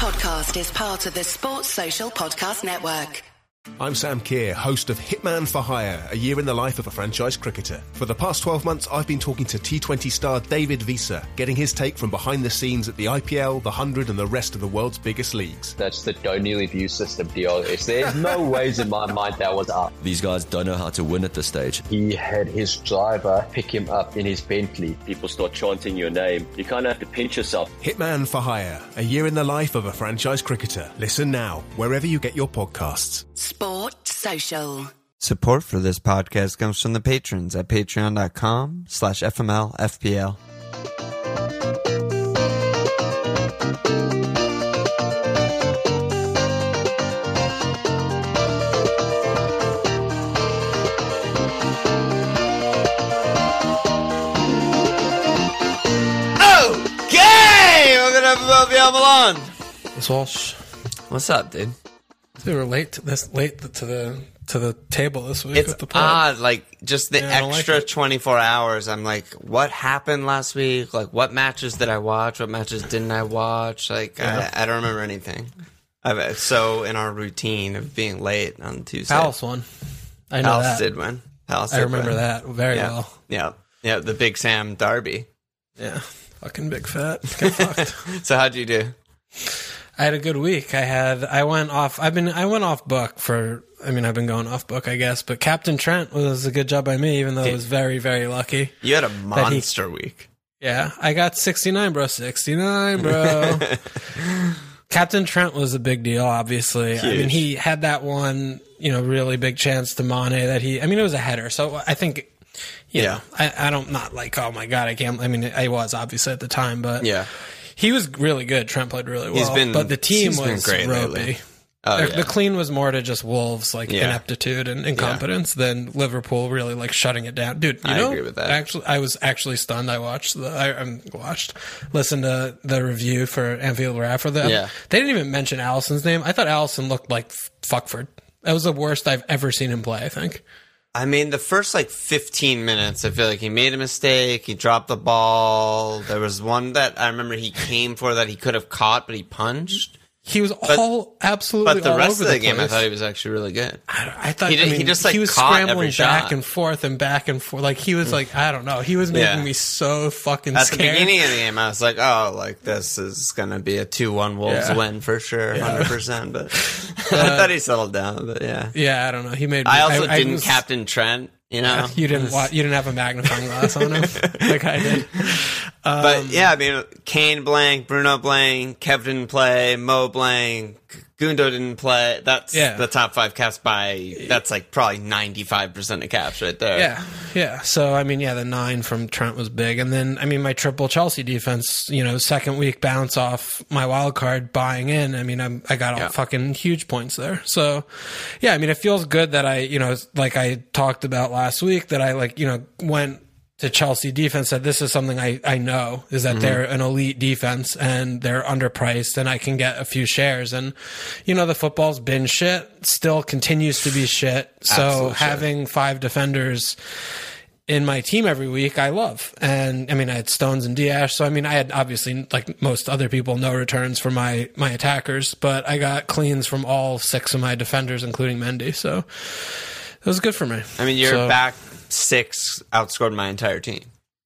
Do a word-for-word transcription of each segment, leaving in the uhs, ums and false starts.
podcast is part of the Sports Social Podcast Network. I'm Sam Keir, host of Hitman for Hire, a year in the life of a franchise cricketer. For the past twelve months, I've been talking to T twenty star David Visa, getting his take from behind the scenes at the I P L, the one hundred and the rest of the world's biggest leagues. That's the don't nearly view system deal. There's no ways in my mind that was up. These guys don't know how to win at this stage. He had his driver pick him up in his Bentley. People start chanting your name. You kind of have to pinch yourself. Hitman for Hire, a year in the life of a franchise cricketer. Listen now, wherever you get your podcasts. Sport Social. Support for this podcast comes from the patrons at patreon.com slash FMLFPL. Okay! Welcome to F M L F P L Milan. Miss Walsh, What's up, dude? we were late to this late to the to the table this week. It's with the pod. odd, like, just the Yeah, I don't extra like it. twenty-four hours. I'm like, what happened last week? Like, what matches did I watch? What matches didn't I watch? Like, Yeah. I, I don't remember anything. I've, so, in our routine of being late on Tuesday. Palace won. I know Palace that. did win. Palace I did remember win. that very Yeah. well. Yeah. Yeah, the Big Sam Derby. Yeah, fucking big fat. Get fucked. So, how'd you do? I had a good week. I had. I went off. I've been. I went off book for. I mean, I've been going off book, I guess. But Captain Trent was a good job by me, even though it was very, very lucky. You had a he- monster week. Yeah, I got sixty-nine, bro. sixty-nine, bro. Captain Trent was a big deal, obviously. I mean, Huge. he had that one, you know, really big chance to Mane that he, I mean, it was a header. So I think, you Yeah. know, I, I don't, not like, oh my God, I can't, I mean, I was obviously at the time, but Yeah. he was really good. Trent played really well. He's been- but the team he's been was great ropey. lately. Oh, the, yeah. the clean was more to just Wolves, like Yeah. ineptitude and incompetence than Liverpool really like shutting it down. Dude, you I know, agree with that. Actually, I was actually stunned. I watched the, I um, watched, listened to the review for Anfield Wrap for them. Yeah. They didn't even mention Allison's name. I thought Allison looked like Fuckford. That was the worst I've ever seen him play, I think. I mean, the first like fifteen minutes, I feel like he made a mistake. He dropped the ball. There was one that I remember he came for that he could have caught, but he punched. He was all absolutely But the all rest over of the, the game, I place. thought he was actually really good. I, I thought He did- I he mean, just, like, he was caught scrambling every back shot. and forth and back and forth. Like he was like, I don't know. He was making Yeah. me so fucking At scared. the beginning of the game, I was like, oh, like this is going to be a two one Wolves Yeah. win for sure, Yeah. one hundred percent. But I thought he settled down, but yeah. Yeah, I don't know. He made. Me, I also I, didn't was- captain Trent, you know? You didn't. Wa- you didn't have a magnifying glass on him like I did. Um, But yeah, I mean, Kane blank, Bruno blank, Kev didn't play, Mo blank, Gundo didn't play. That's Yeah. the top five caps by, that's like probably ninety-five percent of caps right there. Yeah, yeah. So I mean, yeah, the nine from Trent was big, and then I mean, my triple Chelsea defense. You know, second week bounce off my wild card buying in. I mean, I'm, I got all Yeah. fucking huge points there. So yeah, I mean, it feels good that I, you know, like I talked about last week, that I like, you know, went to Chelsea defense, said this is something I, I know is that they're an elite defense and they're underpriced and I can get a few shares. And, you know, the football's been shit, still continues to be shit. So Absolute shit. having five defenders in my team every week, I love. And I mean, I had Stones and Diaz. So I mean, I had obviously, like most other people, no returns for my, my attackers, but I got cleans from all six of my defenders, including Mendy. So it was good for me. I mean, your So- back six outscored my entire team.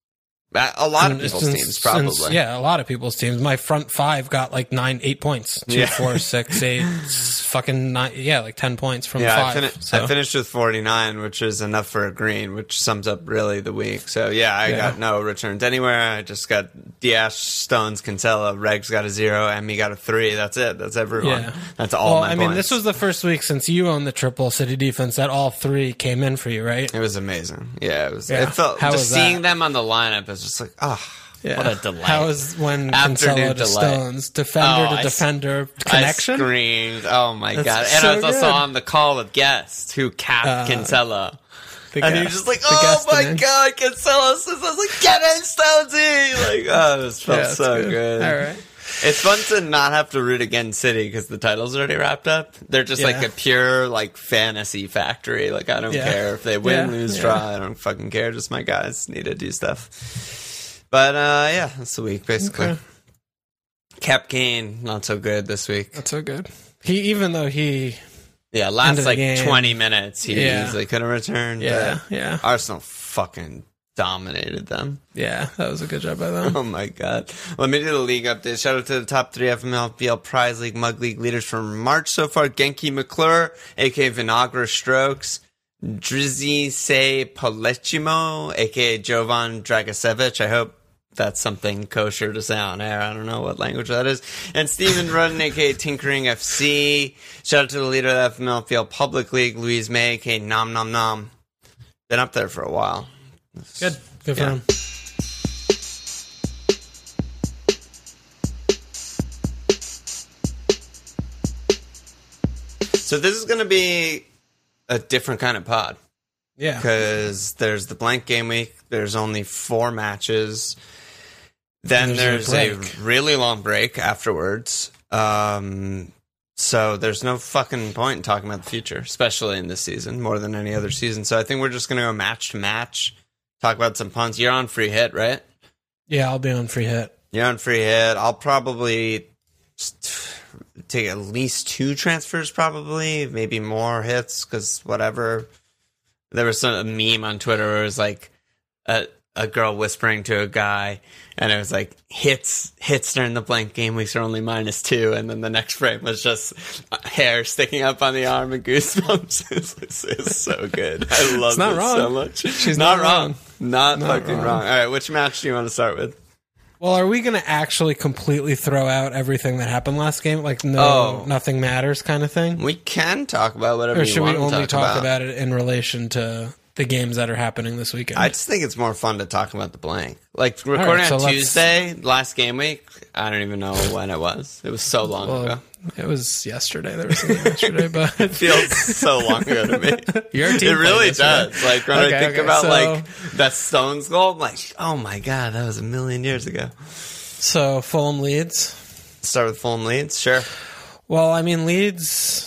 A lot of people's Since- teams, probably. since- yeah, a lot of people's teams. My front five got like nine, eight points. Two, Yeah. four, six, eight, s- fucking nine. Yeah, like ten points from Yeah, I, five. fin- so. I finished with forty-nine, which is enough for a green, which sums up really the week. So, yeah, I Yeah. got no returns anywhere. I just got Diaz, Stones, Cancelo, Regs got a zero, Emmy got a three. That's it. That's everyone. Yeah. That's all Well, my I mean, points. this was the first week since you owned the triple city defense that all three came in for you, right? It was amazing. Yeah, it was. Yeah. It felt How just was seeing that? them on the lineup is just like, oh, Yeah. what a delight. How was when Afternoon Cancelo to delay. Stones, defender Oh, to I s- defender connection? I screamed. Oh my That's god! And so I was also good. on the call with guest who capped Uh, Cancelo. The And he guest- was just like, the oh guest my in it. god, Cancelo says, I was like, get in, Stonesy! Like, oh, this felt Yeah, that's so good. good. All right. It's fun to not have to root against City because the title's already wrapped up. They're just like Yeah. a pure, like, fantasy factory. Like, I don't Yeah. care if they win, Yeah, lose, yeah. draw. I don't fucking care. Just my guys need to do stuff. But, uh, yeah, that's the week, basically. Okay. Cap Kane, not so good this week. Not so good. He, even though he... Yeah, last like game. twenty minutes, he Yeah. easily could have returned. Yeah, but yeah. Arsenal fucking dominated them. Yeah, that was a good job by them. Oh my god. Let me do the league update. Shout out to the top three F M L P L Prize League Mug League leaders from March so far. Genki McClure, aka Vinagre Strokes. Drizzy Se Polecimo, aka Jovan Dragicevic. I hope that's something kosher to say on air. I don't know what language that is. And Steven Rudden, aka Tinkering F C. Shout out to the leader of the F M L P L Public League, Louise May, aka Nom Nom Nom. Been up there for a while. Good. Good for Yeah. him. So this is going to be a different kind of pod. Yeah. Because there's the blank game week. There's only four matches. Then There's there's, a break. a really long break afterwards. Um, so there's no fucking point in talking about the future, especially in this season, more than any other season. So I think we're just going to go match to match, talk about some punts. You're on free hit, right? Yeah, I'll be on free hit. You're on free hit. I'll probably just take at least two transfers, probably, maybe more hits, because whatever. There was some a meme on Twitter where it was like a a girl whispering to a guy, and it was like hits hits during the blank game weeks are only minus two, and then the next frame was just hair sticking up on the arm and goosebumps. it's, it's, it's so good. I love It's not it wrong. so much. She's not, not wrong. wrong. Not, Not fucking wrong. wrong. All right, which match do you want to start with? Well, are we going to actually completely throw out everything that happened last game? Like, no, Oh. nothing matters kind of thing? We can talk about whatever Or you should we want only to talk, talk about. about it in relation to the games that are happening this weekend? I just think it's more fun to talk about the blank. Like recording right, so on let's- Tuesday, last game week. I don't even know when it was. It was so long Well, ago. it was yesterday. There was something yesterday, but It feels so long ago to me. Your team It played really yesterday. does. Like when Okay, I think okay, about so- like that Stones goal, I'm like, oh my god, that was a million years ago. So Fulham Leeds. Start with Fulham Leeds, sure. Well, I mean Leeds.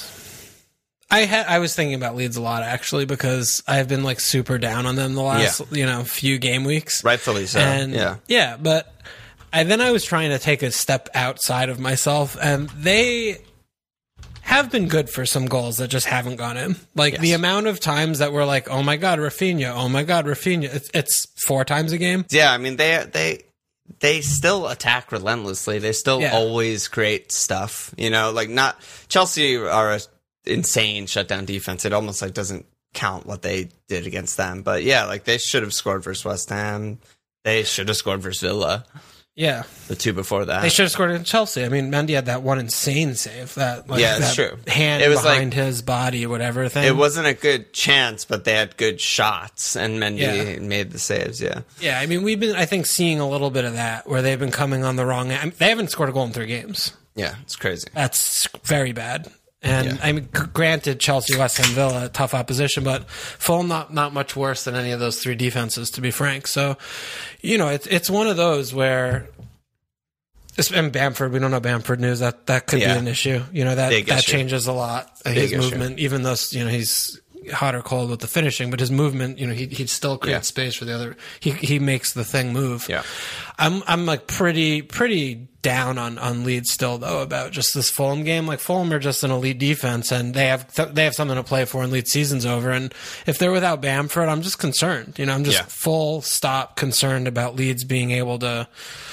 I had I was thinking about Leeds a lot actually because I've been like super down on them the last Yeah. you know few game weeks. Rightfully so. And yeah. yeah, but I then I was trying to take a step outside of myself, and they have been good for some goals that just haven't gone in. Like Yes. the amount of times that we're like, oh my god, Rafinha, oh my god, Rafinha. It's, it's four times a game. Yeah, I mean they they they still attack relentlessly. They still Yeah. always create stuff. You know, like not Chelsea are a insane shutdown defense. It almost like doesn't count what they did against them. But yeah, like they should have scored versus West Ham. They should have scored versus Villa. Yeah, The two before that. they should have scored against Chelsea. I mean, Mendy had that one insane save. That like, Yeah, it's that true. hand It was behind like- his body, whatever thing. It wasn't a good chance, but they had good shots, and Mendy Yeah. made the saves. Yeah, Yeah, I mean, we've been, I think, seeing a little bit of that where they've been coming on the wrong. I mean, they haven't scored a goal in three games. yeah, it's crazy. That's very bad. And Yeah. I mean, g- granted, Chelsea, West Ham, Villa, tough opposition, but Fulham not not much worse than any of those three defenses, to be frank. So, you know, it's it's one of those where. It's- And Bamford, we don't know Bamford news. That that could Yeah. be an issue. You know that Big that issue. changes a lot. uh, Big his issue. movement, even though you know he's hot or cold with the finishing, but his movement, you know, he he still creates Yeah. space for the other. He he makes the thing move. Yeah. I'm I'm like pretty pretty down on on Leeds still though about just this Fulham game. Like Fulham are just an elite defense, and they have th- they have something to play for, and Leeds season's over. And if they're without Bamford, I'm just concerned. You know, I'm just Yeah. full stop concerned about Leeds being able to,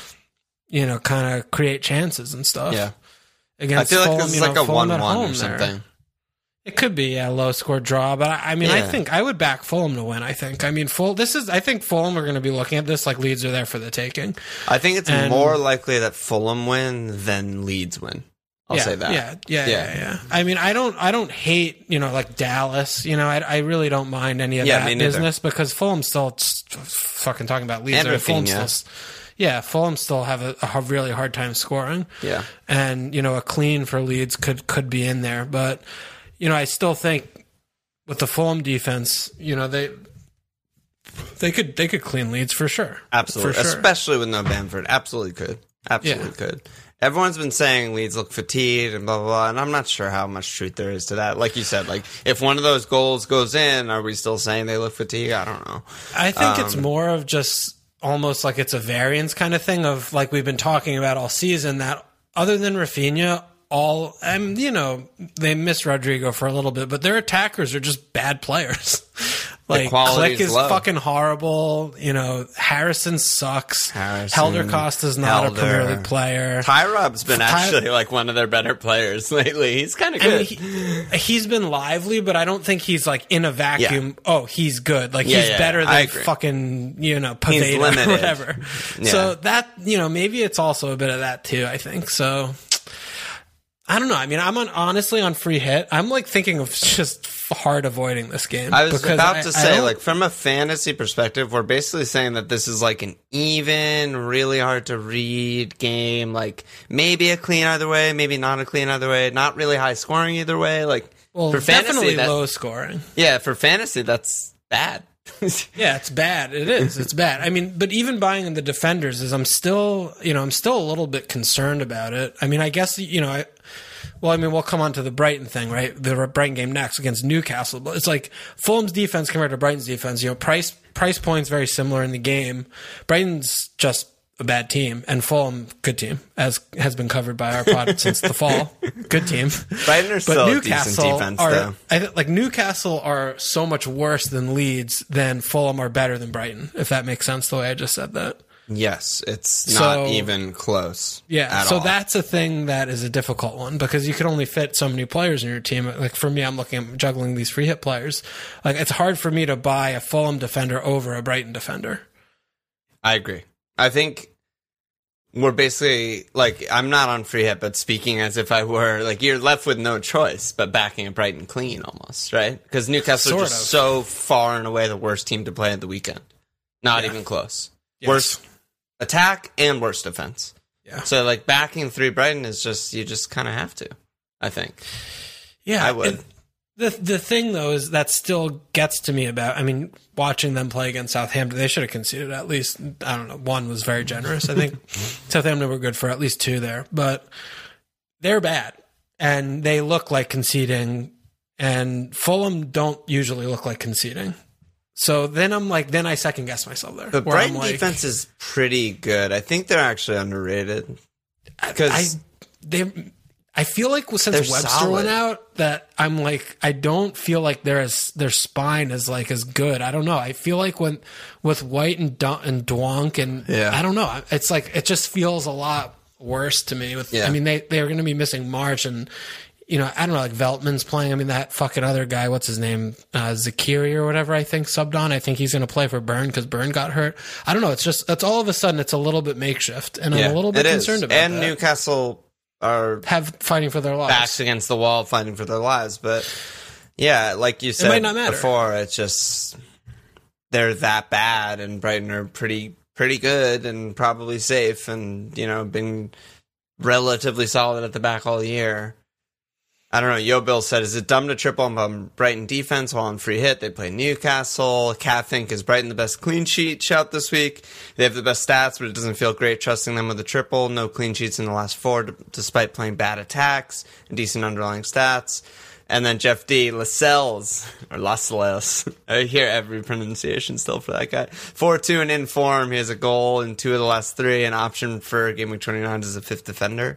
you know, kind of create chances and stuff. Yeah, I Against feel like Fulham, this is you know, like a Fulham at one-one home or there. something. It could be a low score draw, but I, I mean, I Yeah. think I would back Fulham to win. I think. I mean, full. This is. I think Fulham are going to be looking at this like Leeds are there for the taking. I think it's And- more likely that Fulham win than Leeds win. I'll yeah, say that. Yeah, yeah, yeah, Yeah. yeah, I mean, I don't, I don't hate, you know, like Dallas. You know, I, I really don't mind any of Yeah, that me neither. business because Fulham still it's fucking talking about Leeds. And there. Fulham Rafinha. still, yeah, Fulham still have a, a really hard time scoring. Yeah. and you know, a clean for Leeds could could be in there, but you know, I still think with the Fulham defense, you know, they. They could they could clean Leeds for sure. Absolutely. For sure. Especially with no Bamford. Absolutely could. Absolutely Yeah. could. Everyone's been saying Leeds look fatigued and blah, blah, blah. And I'm not sure how much truth there is to that. Like you said, like if one of those goals goes in, are we still saying they look fatigued? I don't know. I think it's Um, more of just almost like it's a variance kind of thing of like we've been talking about all season that other than Rafinha, all and you know they miss Rodrigo for a little bit, but their attackers are just bad players. Like Click is low. fucking horrible. You know, Harrison sucks. Harrison, Helder Costa's not Helder. a Premier League player. Tyrob's been Ty- actually like one of their better players lately. He's kind of I good. mean, he, he's been lively, but I don't think he's like in a vacuum. Yeah. Oh, he's good. Like Yeah, he's yeah, better yeah. I than agree. fucking you know He's Pavetta or limited. whatever. Yeah. So that you know maybe it's also a bit of that too. I think so. I don't know. I mean, I'm on honestly on free hit. I'm like thinking of just hard avoiding this game. I was because about I- to I say, don't- like, from a fantasy perspective, we're basically saying that this is like an even, really hard to read game. Like, maybe a clean either way, maybe not a clean either way, not really high scoring either way. Like, well, for fantasy, definitely that- low scoring. yeah, for fantasy, that's bad. Yeah, it's bad. It is. It's bad. I mean, but even buying in the defenders is I'm still, you know, I'm still a little bit concerned about it. I mean, I guess, you know, I, well, I mean, we'll come on to the Brighton thing, right? The Brighton game next against Newcastle. But it's like Fulham's defense compared to Brighton's defense, you know, price, price points very similar in the game. Brighton's just a bad team, and Fulham, good team, as has been covered by our pod since the fall. Good team. Brighton are But still a decent Newcastle defense, are, though. I th- like Newcastle are so much worse than Leeds than Fulham are better than Brighton, if that makes sense the way I just said that. Yes, it's not So- even close. Yeah, at so all. that's a thing that is a difficult one because you can only fit so many players in your team. Like for me, I'm looking at juggling these free hit players. Like it's hard for me to buy a Fulham defender over a Brighton defender. I agree. I think we're basically like I'm not on free hit, but speaking as if I were. Like you're left with no choice but backing a Brighton clean, almost, right? Because Newcastle Sort are just of. so far and away the worst team to play at the weekend. Not Yeah. even close. Yes. Worst attack and worst defense. Yeah. So like backing three Brighton is just you just kind of have to. I think. Yeah, I would. it- the the thing though is that still gets to me about. I mean, watching them play against Southampton, they should have conceded at least. I don't know. One was very generous. I think Southampton were good for at least two there, but they're bad and they look like conceding. And Fulham don't usually look like conceding. So then I'm like, then I second guess myself there. The where I'm Brighton like, defense is pretty good. I think they're actually underrated. I Because they I feel like since They're Webster solid. went out that I'm like I don't feel like they're as their spine is like as good. I don't know. I feel like when with White and Dun- and Dwonk and Yeah. I don't know. It's like it just feels a lot worse to me. With Yeah. I mean they they're going to be missing March and you know I don't know like Veltman's playing. I mean that fucking other guy. What's his name? Uh, Zakiri or whatever. I think subbed on. I think he's going to play for Byrne because Byrne got hurt. I don't know. It's just it's all of a sudden it's a little bit makeshift and I'm a little bit it is. concerned about and that. Newcastle are Have fighting for their lives. backs against the wall fighting for their lives. But yeah, like you said might not matter. before, it's just they're that bad, and Brighton are pretty pretty good and probably safe, and you know been relatively solid at the back all year. I don't know. Yo Bill said, is it dumb to triple on Brighton defense while on free hit? They play Newcastle. Cat think, is Brighton the best clean sheet shout this week? They have the best stats, but it doesn't feel great trusting them with a triple. No clean sheets in the last four, d- despite playing bad attacks and decent underlying stats. And then Jeff D, Lascelles, or Lascelles. I hear every pronunciation still for that guy. four two and in form. He has a goal in two of the last three. An option for Game Week twenty-nine as a fifth defender.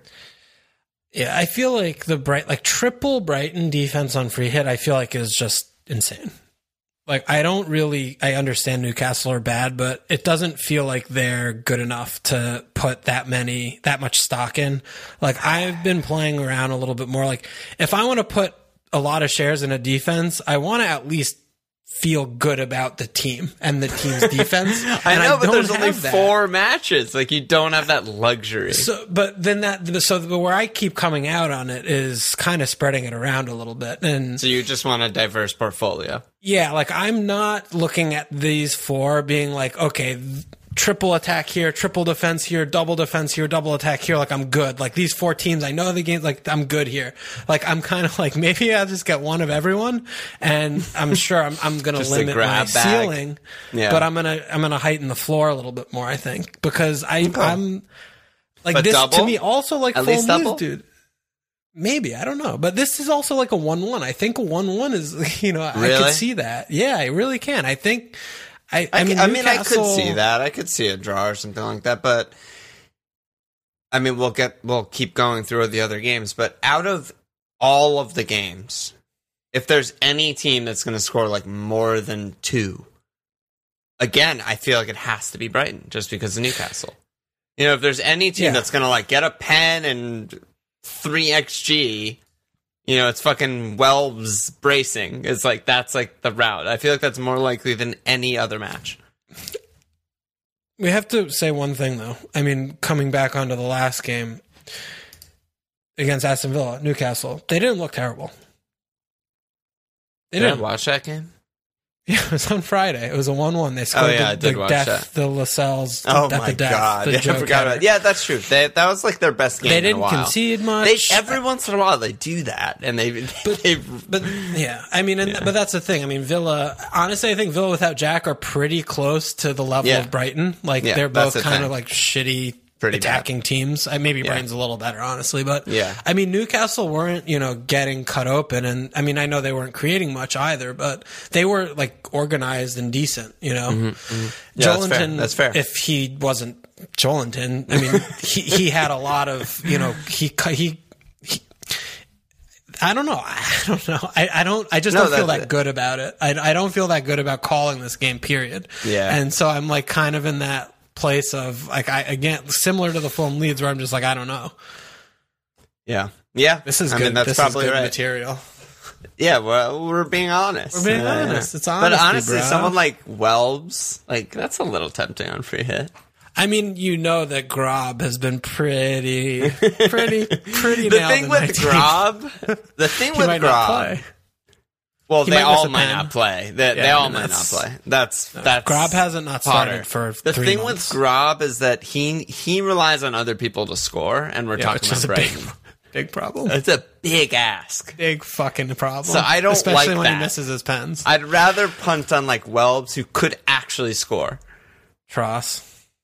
Yeah, I feel like the bright like triple Brighton defense on free hit, I feel like is just insane. Like I don't really I understand Newcastle are bad, but it doesn't feel like they're good enough to put that many that much stock in. Like I've been playing around a little bit more. Like if I want to put a lot of shares in a defense, I want to at least feel good about the team and the team's defense. I and know, but don't there's only have that. four matches. Like, you don't have that luxury. So, but then that, so where I keep coming out on it is kind of spreading it around a little bit. And So you just want a diverse portfolio. yeah, like I'm not looking at these four being like, okay, th- triple attack here, triple defense here, double defense here, double attack here. Like I'm good. Like these four teams, I know the games, like I'm good here. Like I'm kind of like, maybe I'll just get one of everyone. And I'm sure I'm, I'm going to Just a limit my grab bag. ceiling, Yeah. but I'm going to, I'm going to heighten the floor a little bit more, I think, because I, I'm like But this double? to me also like At full least news, double? dude. Maybe, I don't know. But this is also like a one one. I think a one one is, you know, I Really? could see that. Yeah, I really can. I think, I, I, I mean, I mean, I could Newcastle- see that. I could see a draw or something like that. But I mean, we'll get we'll keep going through the other games, but out of all of the games, if there's any team that's going to score like more than two, again, I feel like it has to be Brighton, just because of Newcastle. You know, if there's any team Yeah. that's going to like get a pen and three X G, you know, it's fucking Welbs bracing. It's like, that's like the route. I feel like that's more likely than any other match. We have to say one thing, though. I mean, coming back onto the last game against Aston Villa, Newcastle, they didn't look terrible. They Did I didn't. watch that game? Yeah, it was on Friday. It was a one-one. They scored Oh, yeah, the, I did the watch death, that. the Lascelles. Oh at my the death, god! the Yeah, I joke forgot header. about. Yeah, that's true. They, that was like their best game. They in a didn't while. concede much. They, every once in a while, they do that, and they. But, they but yeah, I mean, and, Yeah. but that's the thing. I mean, Villa. Honestly, I think Villa without Jack are pretty close to the level Yeah. of Brighton. Like Yeah, they're that's both the kind thing. of like shitty Pretty attacking teams. I, maybe Yeah. Brighton's a little better, honestly, but Yeah. I mean, Newcastle weren't you know getting cut open, and I mean, I know they weren't creating much either, but they were like organized and decent. You know, Mm-hmm, Yeah, that's fair. Joelinton, That's fair. if he wasn't Joelinton, I mean, he he had a lot of you know he he. he I don't know. I don't know. I, I don't. I just No, don't feel that- that good about it. I, I don't feel that good about calling this game. Period. Yeah. And so I'm like kind of in that place of like I again similar to the Fulham Leeds where I'm just like I don't know. yeah, yeah. This is I good. mean, that's this probably is good right. material. Yeah, well, we're being honest. We're being Yeah, honest. yeah. It's But honesty, honestly, bro. someone like Welbs, like that's a little tempting on free hit. I mean, you know that Grob has been pretty, pretty, pretty. The nailed thing in with my team. Grob, the thing He with might not Grob, play. well, He they might miss all a might pen. not play. They, they Yeah, I all mean, might not that's- play. That's that's Grob hasn't not Potter. started for the three thing months. with Grob is that he he relies on other people to score, and we're Yeah, talking which is about a big, Brighton. big problem. It's a big ask. Big fucking problem. So I don't especially like when that. he misses his pens. I'd rather punt on like Welbs, who could actually score. Tross.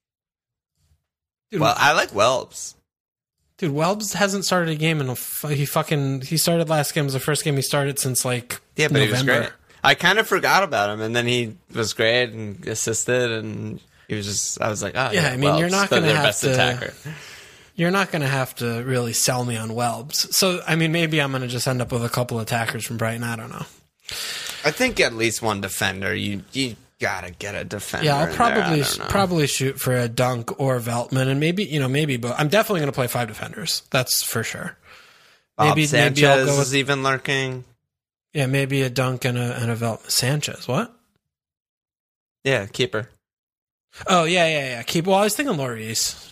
Dude, Well, I like Welbs. Dude, Welbs hasn't started a game in a f- he fucking he started last game. It was the first game he started since like Yeah, but November. he was great. I kind of forgot about him, and then he was great and assisted, and he was just. I was like, oh Yeah, yeah. I mean, you're Welbs, not they're gonna their have best to- attacker. You're not going to have to really sell me on Welbs. So I mean, maybe I'm going to just end up with a couple attackers from Brighton. I don't know. I think at least one defender. You you gotta get a defender. Yeah, I'll in probably there. I don't know. probably shoot for a Dunk or Veltman, and maybe you know maybe, but I'm definitely going to play five defenders. That's for sure. Bob Maybe Sanchez maybe I'll go with is even lurking. yeah, maybe a Dunk and a and a Veltman. Sanchez, what? Yeah, keeper. Oh yeah, yeah, yeah. Keep. Well, I was thinking Lloris.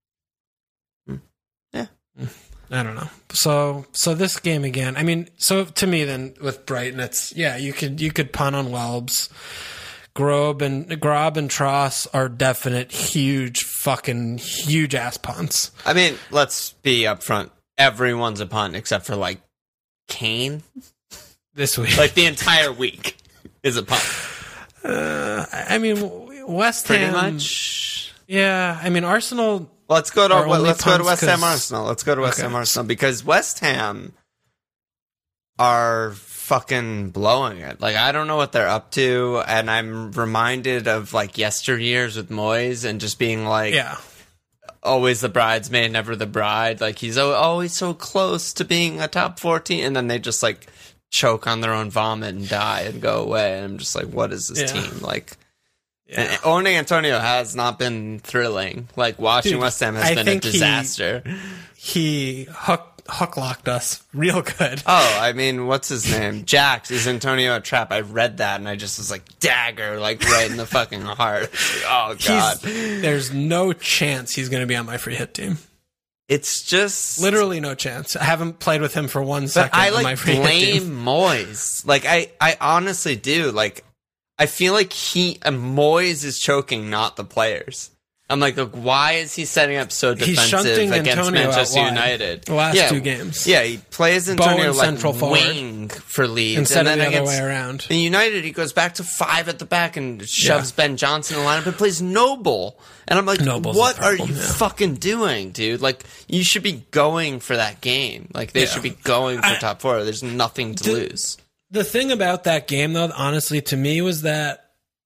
Yeah. I don't know. So so this game again. I mean, so to me then with Brighton, it's yeah. You could you could punt on Welbs. Grob and Grob and Tross are definite huge fucking huge ass punts. I mean, let's be upfront. Everyone's a punt except for like Kane. This week. Like the entire week is a punt. Uh, I mean, West Pretty Ham. much. Yeah, I mean Arsenal. Let's go to Are only let's go to punts West Ham 'cause- Arsenal. Let's go to West Okay. Ham Arsenal because West Ham are fucking blowing it. Like I don't know what they're up to, and I'm reminded of like yesteryears with Moyes and just being like, Yeah, always the bridesmaid, never the bride. Like he's al- always so close to being a top fourteen, and then they just like choke on their own vomit and die and go away. And I'm just like, what is this Yeah. team like? yeah. And owning Antonio has not been thrilling. Like watching Dude, West Ham has I been a think he- disaster. He hook hook locked us real good. Oh, I mean, what's his name? Jax. Is Antonio a trap? I read that and I just was like, dagger, like right in the fucking heart. Oh, God. He's, there's no chance he's going to be on my free hit team. It's just. Literally no chance. I haven't played with him for one But second I on my like free hit blame team. Moyes. Like, I, I honestly do. Like, I feel like he. Uh, Moyes is choking, not the players. I'm like, look, why is he setting up so He's defensive shunting against Antonio out Manchester wide United? the last yeah, two games. Yeah, he plays Antonio Bowen like central forward. wing for Leeds. Instead and of then the other against, way around. in United, he goes back to five at the back and shoves Yeah. Ben Johnson in the lineup and plays Noble. And I'm like, Noble's a what are problem, you yeah. fucking doing, dude? Like, you should be going for that game. Like, they Yeah. should be going for I- top four. There's nothing to The- lose. The thing about that game, though, honestly, to me, was that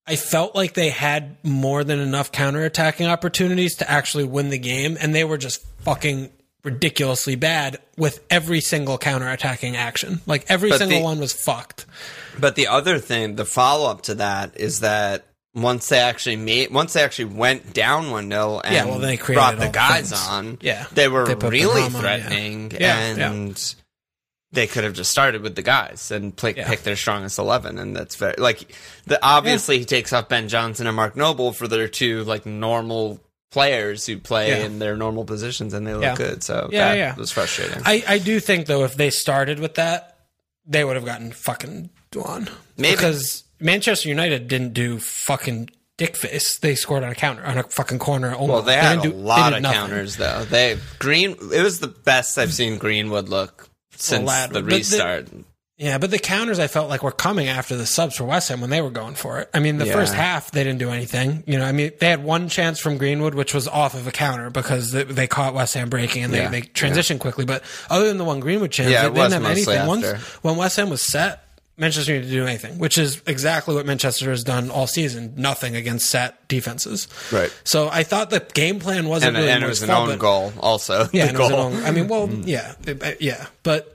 I felt like they had more than enough counterattacking opportunities to actually win the game, and they were just fucking ridiculously bad with every single counterattacking action. Like, every But single the- one was fucked. But the other thing, the follow-up to that is that once they actually made, once they actually went down one nil and Yeah, well, they created brought all the the guys things. on, Yeah. they were They put really Benrahma on, yeah. threatening, Yeah, and they could have just started with the guys and play, Yeah. pick their strongest eleven, and that's very like the obviously he takes off Ben Johnson and Mark Noble for their two like normal players who play Yeah. in their normal positions, and they look Yeah. good. So Yeah, that yeah. was frustrating. I, I do think, though, if they started with that, they would have gotten fucking drawn. Maybe. Because Manchester United didn't do fucking dick face. They scored on a counter, on a fucking corner. Well, they had didn't a do- they lot did of nothing. counters, though. They Green. It was the best I've seen Greenwood look since lad- the but the- restart. Yeah, but the counters I felt like were coming after the subs for West Ham when they were going for it. I mean, the Yeah. first half they didn't do anything. You know, I mean, they had one chance from Greenwood, which was off of a counter because they, they caught West Ham breaking and they, Yeah. they transitioned quickly. But other than the one Greenwood chance, Yeah, they, it they was didn't have mostly anything. Once after. when West Ham was set, Manchester United didn't do anything, which is exactly what Manchester has done all season. Nothing against set defenses. Right. So I thought the game plan wasn't And, really and it much was an fault, own but- goal, also. Yeah, the and it was goal. an own, I mean, well, yeah, it- yeah, but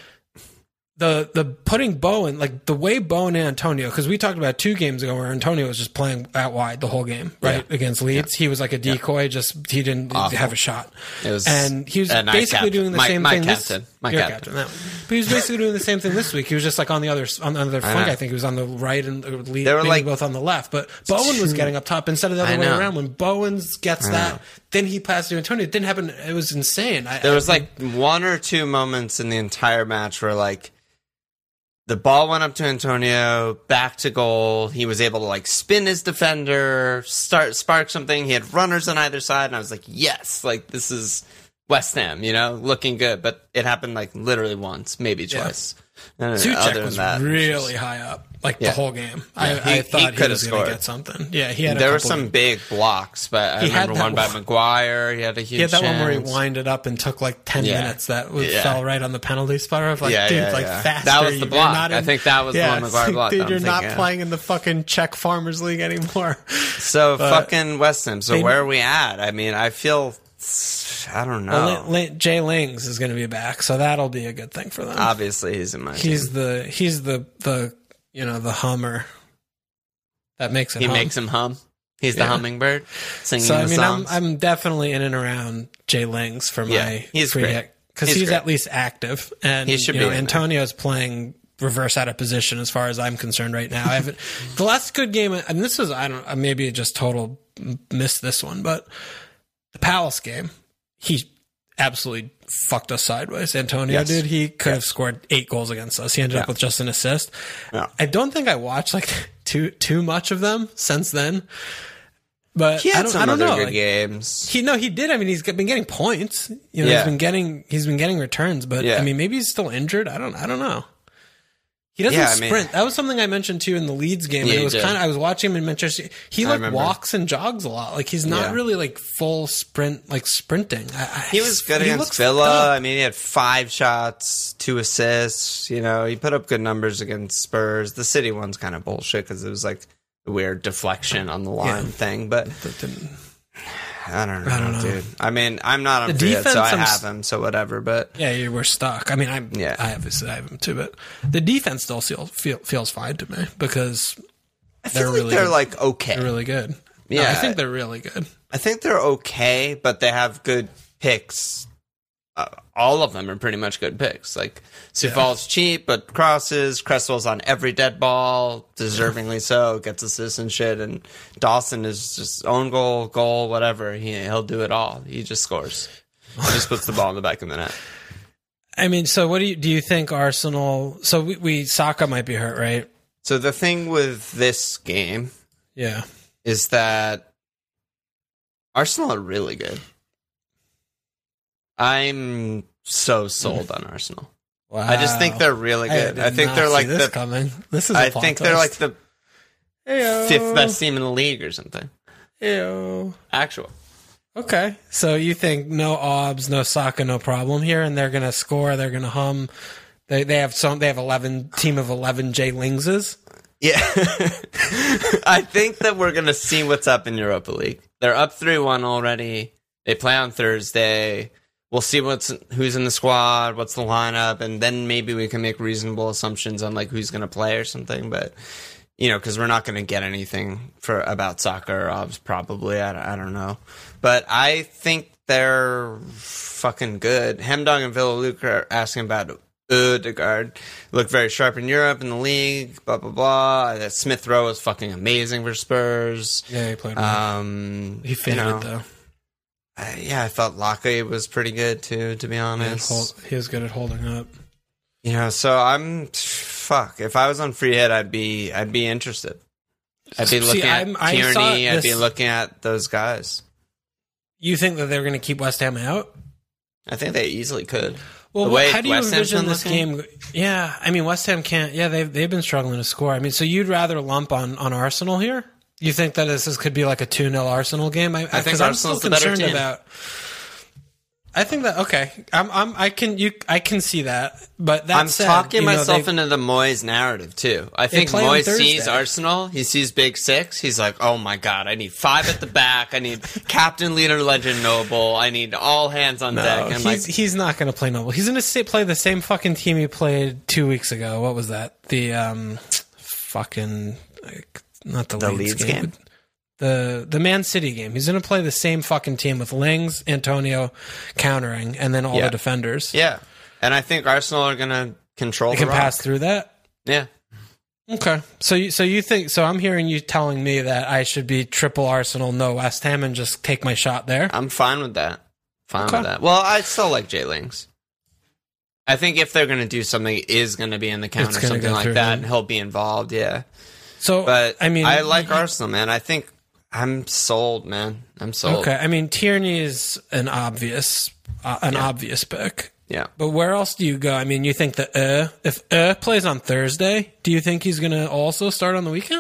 the the putting Bowen, like the way Bowen and Antonio, because we talked about two games ago where Antonio was just playing out wide the whole game, right, Yeah. against Leeds. He was like a decoy, just he didn't Awful. have a shot. It was- and he was and I basically captain- doing the my- same my thing. captain. This, My your captain. that one. But he was basically doing the same thing this week. He was just like on the other on the other flank. know. I, think he was on the right and uh, Leeds They were maybe like- both on the left. But Bowen was getting up top instead of the other I way know. around. When Bowens gets that, then he passed to Antonio. It didn't happen. It was insane. I, There was I, like one or two moments in the entire match where like the ball went up to Antonio, back to goal. He was able to like spin his defender, start spark something. He had runners on either side, and I was like, yes, like this is West Ham, you know, looking good. But it happened like literally once, maybe twice. And other Suchek than was that, really high up, like Yeah. the whole game. Yeah, I, he- I he thought he, could have was going to scored. get something. Yeah, he had. A there were couple some of- big blocks, but I He had remember that one by one- Maguire. He had a huge. He had that one where he chance. winded up and took like ten Yeah. minutes. That was, Yeah. fell right on the penalty spot. I was like, Yeah, dude, yeah, like yeah. faster. That was the You're block. not I think that was the one it's Maguire like, blocked. Dude, I'm you're not thinking. playing in the fucking Czech Farmers League anymore. So But- fucking West Ham. So They- where are we at? I mean, I feel. I don't know. Well, Li- Li- Jay Lings is going to be back, so that'll be a good thing for them. Obviously, he's in my. he's team. the he's the the you know the hummer that makes it. He hum. makes him hum. He's the Yeah. hummingbird singing So the I mean, I'm songs. I'm definitely in and around Jay Lings for Yeah, my he's free great. hit because He's he's, great. at least active, and He should you be know, in there. Antonio's playing reverse out of position as far as I'm concerned right now. I haven't the last good game, and this is I don't maybe just total missed this one, but the Palace game, he absolutely fucked us sideways. Antonio Yes. did. He could have scored eight goals against us. He ended up Yeah. with just an assist. Yeah. I don't think I watched like too too much of them since then. But he I had don't, some I don't other know. good like, games. he no, he did. I mean, he's been getting points. You know, Yeah. he's been getting he's been getting returns. But Yeah. I mean, maybe he's still injured. I don't. I don't know. He doesn't Yeah, I mean- sprint. That was something I mentioned to you in the Leeds game. Yeah, and it you was did. kind of. I was watching him in Manchester. He I like remember. walks and jogs a lot. Like he's not Yeah. really like full sprint, like sprinting. I, I, He was good he against looks Villa. fucked up. I mean, he had five shots, two assists. You know, he put up good numbers against Spurs. The City one's kind of bullshit because it was like a weird deflection on the line Yeah. thing. But That didn't- I don't know, I don't know. dude. I mean, I'm not on The free hit, so defense, I I'm s- have him, so whatever. But Yeah, you were stuck. I mean, I'm. Yeah. I obviously I have him too, but the defense still feels feel, feels fine to me because I feel they're like really they're good. like okay. they're really good. No, Yeah. I think they're really good. I think they're okay, but they have good picks. Uh, all of them are pretty much good picks. Like Sufal's cheap, but crosses. Cresswell's on every dead ball, deservingly so. Gets assists and shit. And Dawson is just own goal, goal, whatever. He he'll do it all. He just scores. He just puts the ball in the back of the net. I mean, so what do you do? You think Arsenal? So we, we Saka might be hurt, right? So the thing with this game Yeah. is that Arsenal are really good. I'm so sold on Arsenal. Wow. I just think they're really good. did I, think not they're see like this the. coming. This is. A I plot think they're like twist. the Heyo. fifth best team in the league or something. Heyo. Actual. Okay, so you think no Obbs, no Saka, no problem here, and they're gonna score. They're gonna hum. They they have some. They have eleven team of eleven Jay Lingses. Yeah. I think that we're going to see what's up in Europa League. They're up three one already. They play on Thursday. We'll see what's who's in the squad, what's the lineup, and then maybe we can make reasonable assumptions on like who's going to play or something. But, you know, because we're not going to get anything for about soccer, obs, probably. I, I don't know. But I think they're fucking good. Hemdog and Villa Luke are asking about Ødegaard. Looked very sharp in Europe, in the league, blah, blah, blah. That Smith Rowe was fucking amazing for Spurs. Yeah, he played well. Um, he faded, you know, though. Uh, yeah, I felt Locke was pretty good, too, to be honest. Yeah, hold, he was good at holding up. You know, so I'm... Fuck. If I was on free hit, I'd be I'd be interested. I'd be looking See, at I'm- I Tierney. saw I'd be this- looking at those guys. You think that they're going to keep West Ham out? I think they easily could. Well, The what, way how do you West Ham's envision been this looking? game? Yeah, I mean, West Ham can't. Yeah, they've they've been struggling to score. I mean, so you'd rather lump on, on Arsenal here? You think that this is, could be like a two nil Arsenal game? I, I think I'm Arsenal's still the better concerned team. about. I think that okay. I'm, I'm I can you I can see that, but that I'm said, talking you know, myself they- into the Moyes narrative too. I They think play on Moyes sees Thursday. Arsenal. He sees Big Six. He's like, "Oh my god, I need five at the back. I need captain, leader, legend, noble. I need all hands on No, deck." And like, he's he's not going to play Noble. He's going to play the same fucking team he played two weeks ago. What was that? The um, fucking like, not the, The Leeds, Leeds game. game? The the Man City game. He's going to play the same fucking team with Lings, Antonio countering, and then all Yeah. the defenders. yeah, and I think Arsenal are going to control. They the can rock. pass through that. Yeah, Okay, so you, so you think so? I'm hearing you telling me that I should be triple Arsenal, no West Ham, and just take my shot there. I'm fine with that. Fine Okay. with that. Well, I still like Jay Lings. I think if they're going to do something, it is going to be in the counter, It's gonna something go like through that, him. and he'll be involved. Yeah, So, but I mean, I like Arsenal, man. I think I'm sold, man. I'm sold. Okay, I mean Tierney is an obvious, uh, an obvious pick. Yeah. But where else do you go? I mean, you think that uh, if uh plays on Thursday, do you think he's going to also start on the weekend?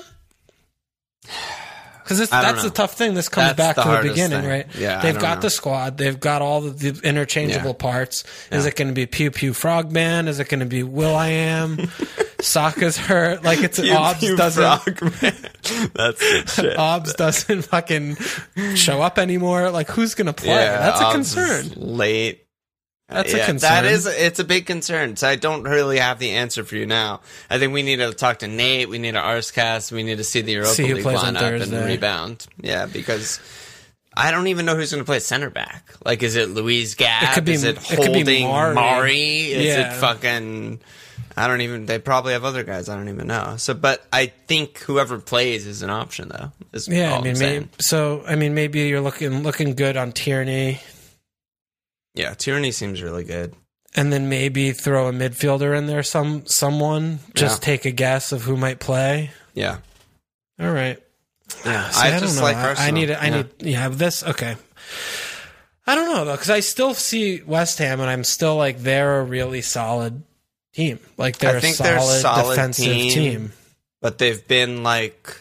Because I don't that's know. the tough thing. This comes That's back the to the hardest beginning, thing. right? Yeah, I they've don't got know. the squad. They've got all the, the interchangeable Yeah. parts. Is Yeah. it going to be Pew Pew Frogman? Is it going to be Will I Am? Saka's hurt. Like it's Pew, Obs pew, doesn't. Frogman. That's good shit. Obs doesn't fucking show up anymore. Like who's going to play? Yeah, That's a Obs concern. is Late. That's a Yeah, concern. That is, it's a big concern. So I don't really have the answer for you now. I think we need to talk to Nate. We need to Arscast. We need to see the Europa See who League plays on lineup and Thursday. rebound. Yeah, because I don't even know who's going to play center back. Like, is it Luis Gab? It could be- is it it could be Holding Mari. Mari? Is Yeah. it fucking? I don't even. They probably have other guys. I don't even know. So, but I think whoever plays is an option, though. Is Yeah, all I mean, I'm saying. maybe, so I mean, maybe you're looking looking good on Tierney, Yeah, Tierney seems really good. and then maybe throw a midfielder in there. Some someone just Yeah. take a guess of who might play. Yeah, All right. yeah. See, I, don't just know. like I- Arsenal. I need. I Yeah. need. Yeah, this. Okay. I don't know though, because I still see West Ham, and I'm still like they're a really solid team. Like they're I think a they're a solid, solid defensive team. team. But they've been like,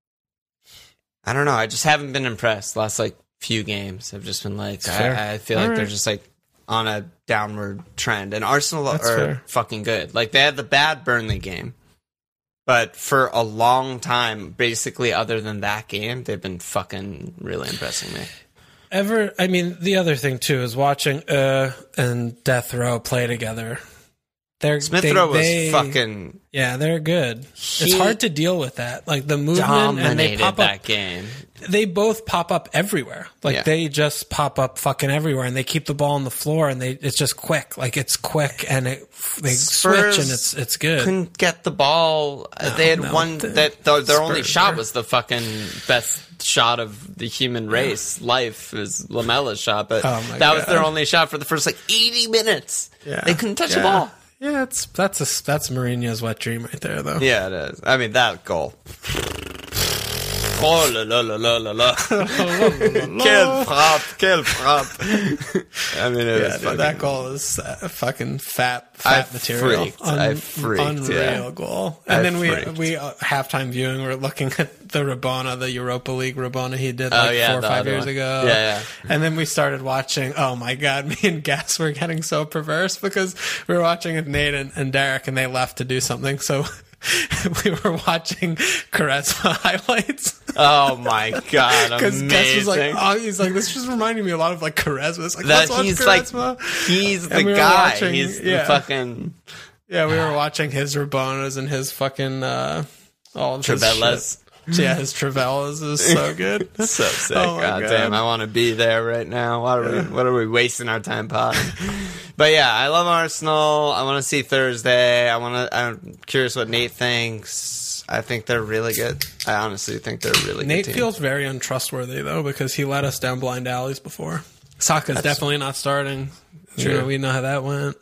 I don't know. I just haven't been impressed. Last like few games, I've just been like, fair. I, I feel All like they're right. just like on a downward trend. And Arsenal That's are fair. fucking good. Like they had the bad Burnley game, but for a long time, basically, other than that game, they've been fucking really impressing me. Ever, I mean, the other thing too is watching uh and Death Row play together. They're Smith they, Rowe was they- fucking yeah, they're good. He it's hard to deal with that, like the movement, and they dominated pop that up. game. They both pop up everywhere. Like Yeah. they just pop up fucking everywhere, and they keep the ball on the floor, and they it's just quick. Like it's quick, and it they Spurs switch, and it's it's good. Couldn't get the ball. Uh, they had no, one the- that their, their only Spurs shot were- was the fucking best shot of the human race. Life is Lamella's shot, but Oh my that was their God. only shot for the first like eighty minutes. Yeah. They couldn't touch the Yeah. ball. Yeah, it's that's a that's Mourinho's wet dream right there, though. Yeah, it is. I mean that goal. Oh la la la la la la! Quel frappe! Quel frappe! I mean, it Yeah, was dude, fucking, that goal is uh, fucking fat, I fat material. freaked. I freaked, Unreal yeah. goal. And I then we freaked. we uh, halftime viewing. We're looking at the Rabona, the Europa League Rabona he did Oh, like yeah, four or the five other years one. ago. Yeah, yeah. And then we started watching. Oh my god, me and Gas were getting so perverse because we were watching with Nate and, and Derek, and they left to do something. So we were watching Quaresma highlights. Oh my god, Because amazing. Gus was like, oh, he's like, this just reminding me a lot of like Quaresma. It's like, that let's watch he's Quaresma. like, he's the And we were guy. watching- he's yeah. the fucking Yeah, we were watching his Rabonas and his fucking uh, all of his Trevellas. shit. Yeah, his Trevellas is so good. So sick. Oh my God, God. damn, I want to be there right now. What are we what are we wasting our time potting? But yeah, I love Arsenal. I want to see Thursday. I want to I'm curious what Nate thinks. I think they're really good. I honestly think they're a really Nate good team. feels very untrustworthy though because he let us down blind alleys before. Saka's definitely not starting. True. You know, we know how that went.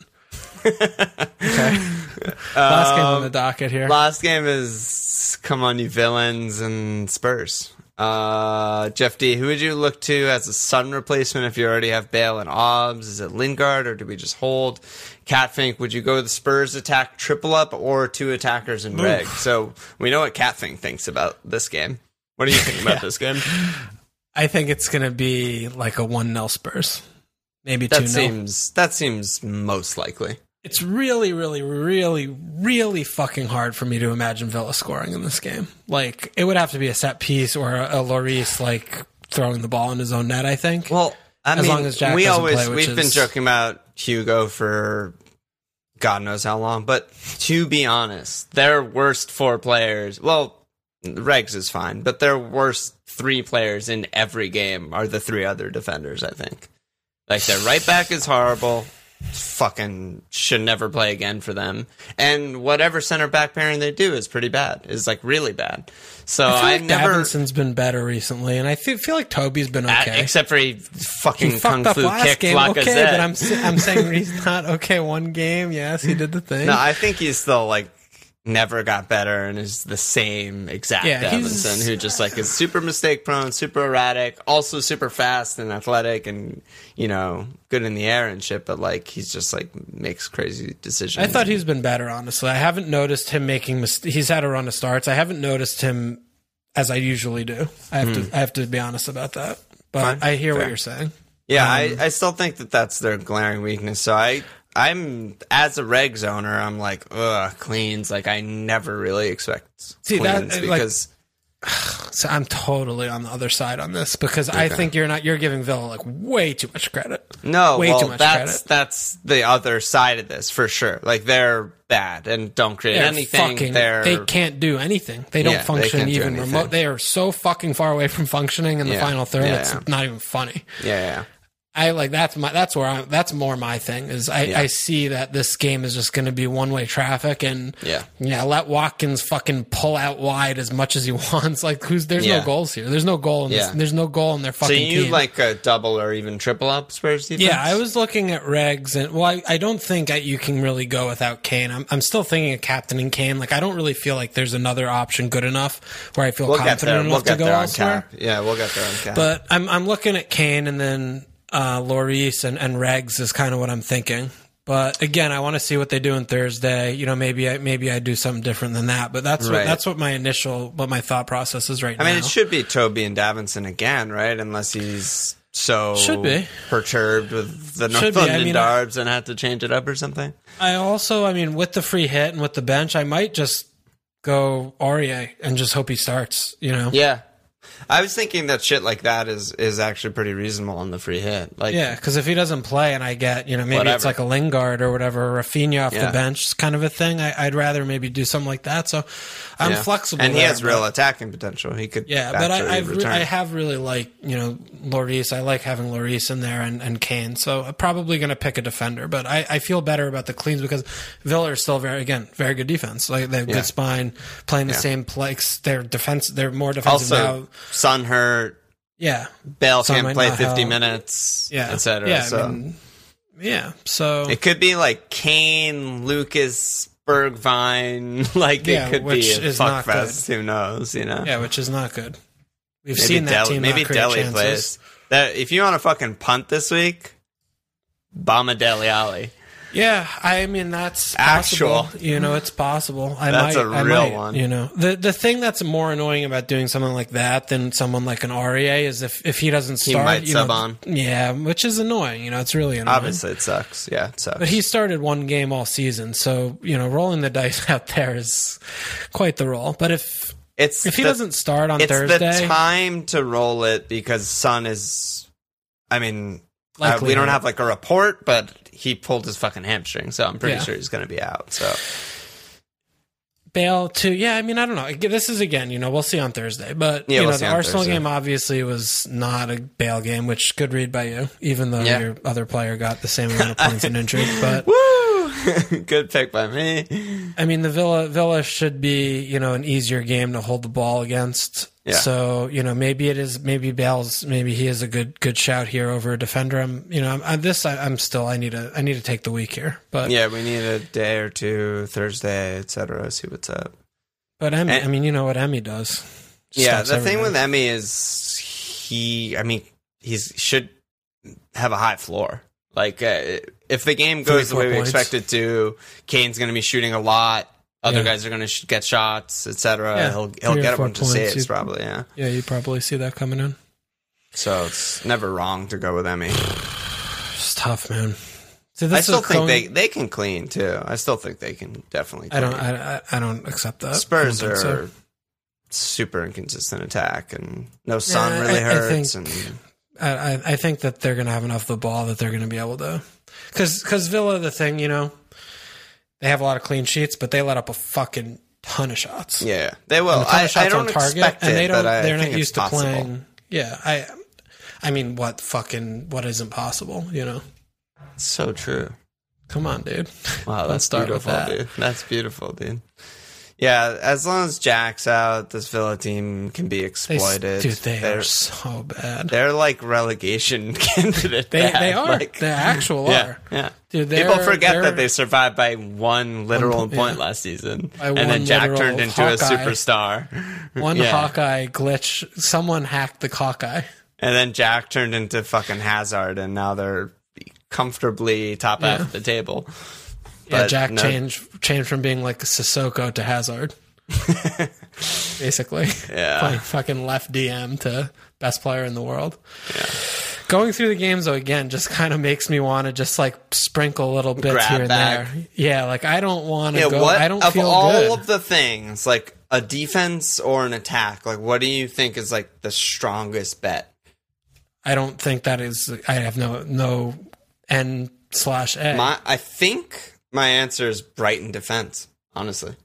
Okay. Last game on the docket here. Last game is come on you villains and Spurs. Uh, Jeff D, who would you look to as a Sun replacement if you already have Bale and Obbs? Is it Lingard or do we just hold? Catfink, would you go the Spurs attack triple up or two attackers and Reg? So we know what Catfink thinks about this game. What do you think about Yeah. this game? I think it's going to be like a one nil Spurs. Maybe two That nil. seems that seems most likely. It's really, really, really, really fucking hard for me to imagine Villa scoring in this game. Like, it would have to be a set piece or a, a Lloris, like, throwing the ball in his own net, I think. Well, I As mean, long as Jack we doesn't always play, which we've been is- joking about Hugo for God knows how long, but to be honest, their worst four players, well, Regs is fine, but their worst three players in every game are the three other defenders, I think. Like, their right back is horrible. Fucking should never play again for them. And whatever center back pairing they do is pretty bad. Is like really bad. So I feel I like never, Davinson's been better recently, and I feel, feel like Toby's been uh, okay. except for he fucking he kung fucked up fu last kicked game, Lacazette. okay, but I'm s- I'm saying he's not okay. One game, yes, he did the thing. No, I think he's still like never got better and is the same exact Yeah, he's- Davinson who just like is super mistake prone, super erratic, also super fast and athletic and you know good in the air and shit. But like he's just like makes crazy decisions. I thought he's been better, honestly. I haven't noticed him making mis- he's had a run of starts. I haven't noticed him as I usually do. I have to I have to be honest about that. But Hmm. Fine. I hear Fair. what you're saying. Yeah, Um, I, I still think that that's their glaring weakness. So I, I'm as a regs owner, I'm like, ugh, cleans. Like I never really expect See, that- cleans like- because So I'm totally on the other side on this because I think you're not you're giving Villa like way too much credit. no, way well, too much that's credit. that's the other side of this for sure. Like they're bad and don't create They're anything. fucking, they're they can't do anything. They don't Yeah, they function can't do even anything. remote. They are so fucking far away from functioning in the Yeah, final third. yeah, It's yeah. not even funny. yeah, yeah. I like that's my that's where I that's more my thing is I, Yeah. I see that this game is just going to be one way traffic and Yeah. yeah let Watkins fucking pull out wide as much as he wants like who's there's Yeah. no goals here there's no goal in this, Yeah. there's no goal in their So fucking you team. like a double or even triple up Spurs defense? Yeah, I was looking at regs, and well, I, I don't think that you can really go without Kane. I'm, I'm still thinking of captaining Kane. Like, I don't really feel like there's another option good enough where I feel We'll get confident there. enough We'll to get go there on elsewhere. cap. Yeah, we'll get there on cap. But I'm I'm looking at Kane, and then uh, Lloris and, and regs is kind of what I'm thinking. But again, I want to see what they do on Thursday. You know, maybe I maybe I do something different than that. But that's Right. what that's what my initial what my thought process is right I now. mean, it should be Toby and Davinson again, right? Unless he's so Should be. perturbed with the Should be. North I London mean, Darbs and had to change it up or something. I also, I mean, with the free hit and with the bench, I might just go Aurier and just hope he starts. You know, Yeah. I was thinking that shit like that is is actually pretty reasonable on the free hit. Like, yeah, because if he doesn't play and I get, you know, maybe it's Whatever. like a Lingard or whatever, Rafinha off Yeah. the bench kind of a thing, I, I'd rather maybe do something like that. So I'm yeah. flexible. and he there, has real but- attacking potential. He could, Yeah, but actually I, I've re- return. I have really liked, you know, Lloris. I like having Lloris in there and, and Kane. So I'm probably going to pick a defender. But I, I feel better about the cleans because Villa are still very, again, very good defense. Like they have Yeah. good spine, playing the Yeah. same place. Their defense, they're more defensive also now. Son hurt. Yeah, Bale Son can't might play not fifty help. minutes, yeah, et cetera. Yeah, so I mean, yeah. So it could be like Kane, Lucas, Bergvine. Like Yeah, it could which be a is fuck not fest. Who knows? You know. yeah, which is not good. We've Maybe seen that Dele, team maybe not create Dele chances. plays. That if you want to fucking punt this week, bomb a Dele Alli. Yeah, I mean that's Actual. possible. You know, it's possible. I That's might, a I real might, one. You know, the the thing that's more annoying about doing something like that than someone like an R E A is if, if he doesn't He start, might you sub know, on. Yeah, which is annoying. You know, it's really annoying. Obviously, it sucks. Yeah, it sucks. But he started one game all season, so you know, rolling the dice out there is quite the roll. But if it's if he the, doesn't start on it's Thursday, the time to roll it because Son is. I mean, uh, Likely we don't not. have like a report, but he pulled his fucking hamstring, so I'm pretty Yeah. sure he's going to be out. So Bale too. Yeah, I mean, I don't know. This is again, you know, we'll see on Thursday. But Yeah, you we'll know, see the on Arsenal Thursday. game obviously was not a Bale game, which good read by you, even though Yeah. your other player got the same amount of points and injured. But woo, good pick by me. I mean, the Villa Villa should be, you know, an easier game to hold the ball against. Yeah. So you know, maybe it is. Maybe Bale's. Maybe he is a good good shout here over a defender. I'm. You know, I'm, I'm this. I, I'm still. I need to. I need to take the week here. But Yeah, we need a day or two, Thursday, et cetera. See what's up. But Emmy. And- I mean, you know what Emmy does. Yeah, Stops the thing everything. with Emmy is he. I mean, he's should have a high floor. Like uh, if the game goes the Three, way four we points. expect it to, Kane's going to be shooting a lot. Other Yeah. guys are going to sh- get shots, et cetera. Yeah, he'll he'll three or get a four bunch of points, saves you- probably. Yeah, Yeah, you probably see that coming in. so it's never wrong to go with Emmy. It's tough, man. See, this I still is think going- they they can clean too. I still think they can definitely. I Clean. don't. I, I, I don't accept that. Spurs I don't are think so. super inconsistent attack, and no Son Yeah, really I- I hurts. think- and I, I, I think that they're going to have enough of the ball that they're going to be able to. Because because Villa, the thing, you know, they have a lot of clean sheets, but they let up a fucking ton of shots. yeah, they will. And a ton I, of shots I don't on target, expect and it, they don't. but I they're think not it's used to possible. playing. Yeah, I. I mean, what fucking what isn't possible? You know, It's so true. come on, dude. Wow, Let's that's start with beautiful, that. dude. That's beautiful, dude. Yeah, as long as Jack's out, this Villa team can be They, exploited. dude, they they're, are so bad. they're like relegation candidate. They bad. they are. Like, they actual yeah, are. yeah. Dude, People they're- forget they're- that they survived by one literal One po- point yeah. last season, By and one then Jack literal turned into Hawkeye. a superstar. One Yeah. Hawkeye glitch. Someone hacked the Hawkeye. And then Jack turned into fucking Hazard, and now they're comfortably top half Yeah. of the table. Yeah, But Jack no- changed changed from being like Sissoko to Hazard. Basically. Yeah. Playing fucking left D M to best player in the world. Yeah. Going through the games though again just kind of makes me want to just like sprinkle little bits Grab here and bag. there. Yeah, like I don't want to Yeah, go what I don't of feel all good. of the things, like a defense or an attack, like what do you think is like the strongest bet? I don't think that is I have no no N slash A. My, I think my answer is Brighton defense. Honestly,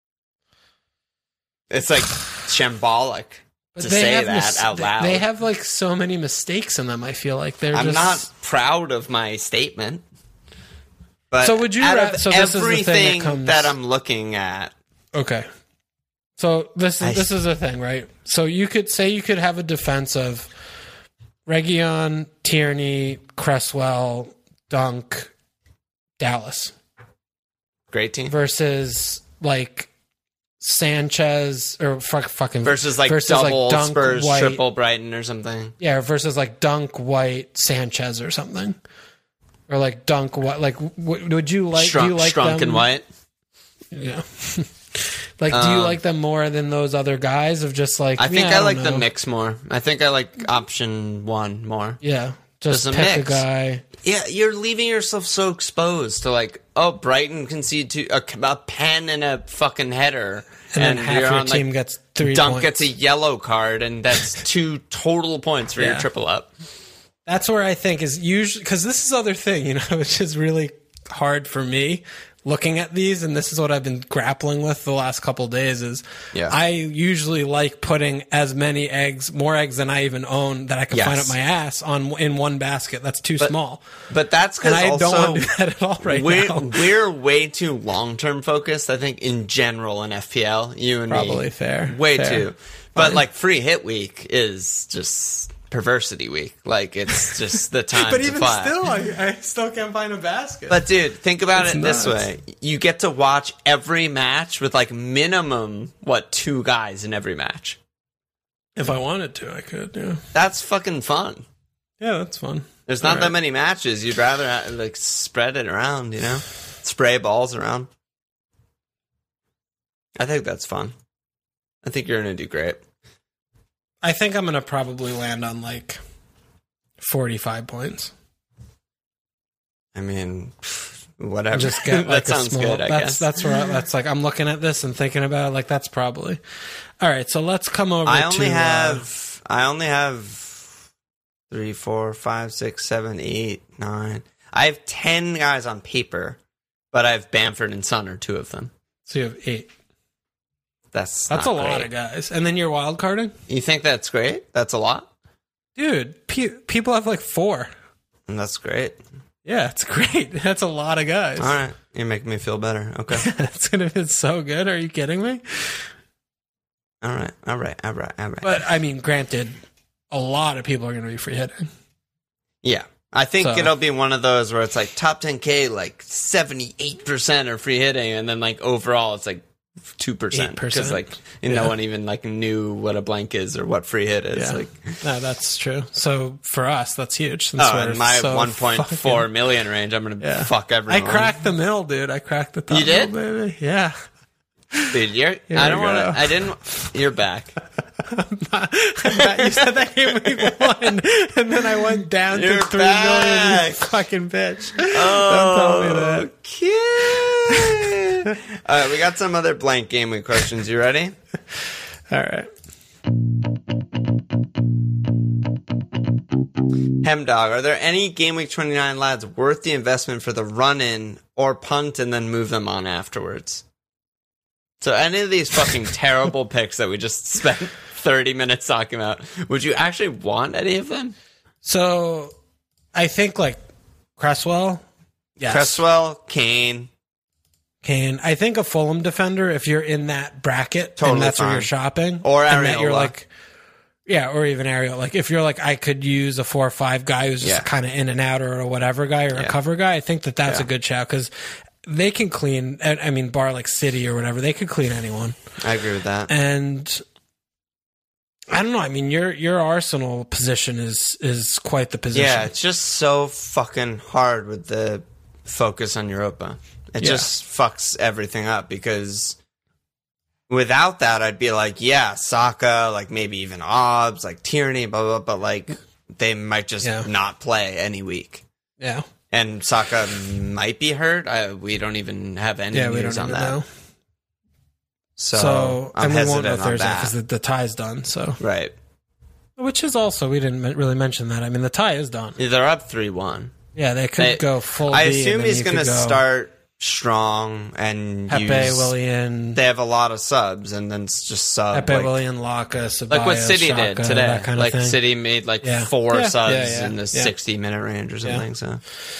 it's like shambolic But to they say have that mis- out loud. They have like so many mistakes in them. I feel like they're I'm just not proud of my statement. But So would you out ra- of so this is the thing that everything comes- that I'm looking at, Okay. So this is I- this is the thing, right? So you could say you could have a defense of Reguilon, Tierney, Cresswell, Dunk, Dallas great team versus like Sanchez or fuck, fucking versus like versus double Dunk, Spurs, White, triple Brighton or something. yeah, versus like Dunk, White, Sanchez or something, or like Dunk, White. Like, w- would you like? Strunk, do you like Strunk them? and White. Yeah. Like, do you Um, like them more than those other guys? Of just like, I think yeah, I like don't the know. mix more. I think I like option one more. Yeah, just There's a pick mix. a guy. Yeah, you're leaving yourself so exposed to like, oh, Brighton concede to a, a pen and a fucking header, And then half you're your on, team like, gets three Dunk points. gets a yellow card, and that's two total points for Yeah. your triple up. That's where I think is usually because this is the other thing, you know, which is really hard for me looking at these, and this is what I've been grappling with the last couple of days. Is Yeah. I usually like putting as many eggs, more eggs than I even own that I can find Yes. up my ass on in one basket. That's too But- small, But that's and because I also don't want to do that at all right we're now. we're way too long term focused. I think in general in F P L, you and Probably me, fair. way Fair. too. But Fine. like free hit week is just perversity week. Like it's just the time. But to even fly. still, I, I still can't find a basket. But dude, think about It's it this nuts. way: you get to watch every match with like minimum what two guys in every match. if I wanted to, I could. Yeah, That's fucking fun. yeah, that's fun. There's not All that right. many matches. You'd rather uh, like spread it around, you know, spray balls around. I think that's fun. I think you're gonna do great. I think I'm gonna probably land on like forty-five points. I mean, whatever. Just get like that a sounds small, good. I that's guess that's where I, that's like I'm looking at this and thinking about it. Like that's probably all right. So let's come over. I only to, have. Uh, I only have three, four, five, six, seven, eight, nine. I have ten guys on paper, but I have Bamford and Son are two of them. So you have eight. That's That's not a lot great. of guys. And then you're wild carding, You think that's great? That's a lot, dude. Pe- people have like four. and that's great. Yeah, it's great. That's a lot of guys. All right, you're making me feel better. Okay. That's gonna be so good. Are you kidding me? all right. All right. All right. All right. But I mean, granted, a lot of people are gonna be free hitting. Yeah. I think So- it'll be one of those where it's like top ten K, like seventy-eight percent are free hitting, and then like overall it's like two percent. eight percent. Because like Yeah. no one even like knew what a blank is or what free hit is. Yeah, Like, no, that's true. So for us, that's huge. Since oh, we're in my so one point four fucking- million range, I'm going to Yeah. fuck I everyone. cracked the middle, dude. I cracked the top. You did? middle, baby. Yeah. Dude, you're, Here I we don't want go. to, I didn't, you're back. You said that game week one, and then I went down You're to three million. back. You fucking bitch. Oh, Don't tell me that. cute. All right, we got some other blank game week questions. You ready? All right. Hemdog, are there any Game Week twenty-nine lads worth the investment for the run-in or punt and then move them on afterwards? So any of these fucking terrible picks that we just spent thirty minutes talking about, would you actually want any of them? So I think like Cresswell. Yes. Cresswell, Kane. Kane. I think a Fulham defender, if you're in that bracket Totally and that's where fine. you're shopping, Or and that you're Areola. like, yeah, or even Ariel. Like if you're like, I could use a four or five guy who's just Yeah. kind of in and out or a whatever guy or a Yeah. cover guy. I think that that's Yeah. a good shout because they can clean. I I mean, bar like City or whatever, they could clean anyone. I agree with that. And I don't know. I mean, your your Arsenal position is is quite the position. Yeah, it's just so fucking hard with the focus on Europa. It Yeah. just fucks everything up because without that, I'd be like, yeah, Saka, like maybe even Obbs, like Tierney, blah, blah, but like they might just Yeah. not play any week. yeah, And Saka might be hurt. I, we don't even have any yeah. We news don't on even that. know. So, So, I'm and we won't know hesitant on Thursday that. because the, the tie's done. So, Right. which is also we didn't men- really mention that. I mean, the tie is done. They're up three one. Yeah, they could They- go full. I B, assume and then he's you going to could go start strong and Pepe, use... Willian, They have a lot of subs, and then it's just sub. Pepe, like, Willian, Laka, Ceballos, like what City Xhaka, did today. that kind of Like thing. City made like Yeah. four Yeah, subs yeah, yeah, in the yeah. sixty minute range or something. So